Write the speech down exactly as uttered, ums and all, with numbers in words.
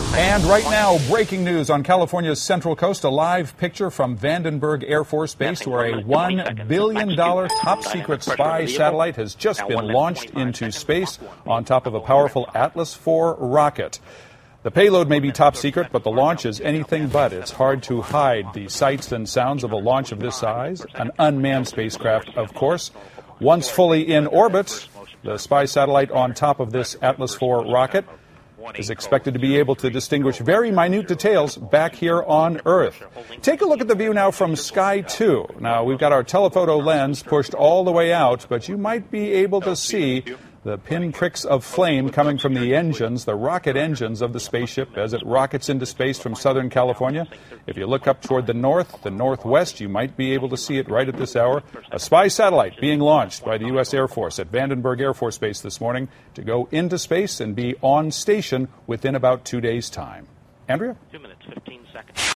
And right now, breaking news on California's Central Coast, a live picture from Vandenberg Air Force Base where a one billion dollars top-secret spy satellite has just been launched into space on top of a powerful Atlas four rocket. The payload may be top secret, but the launch is anything but. It's hard to hide the sights and sounds of a launch of this size, an unmanned spacecraft, of course. Once fully in orbit, the spy satellite on top of this Atlas four rocket is expected to be able to distinguish very minute details back here on Earth. Take a look at the view now from Sky two. Now, we've got our telephoto lens pushed all the way out, but you might be able to see the pinpricks of flame coming from the engines, the rocket engines of the spaceship as it rockets into space from Southern California. If you look up toward the north, the northwest, you might be able to see it right at this hour. A spy satellite being launched by the U S Air Force at Vandenberg Air Force Base this morning to go into space and be on station within about two days' time. Andrea? Two minutes, fifteen seconds.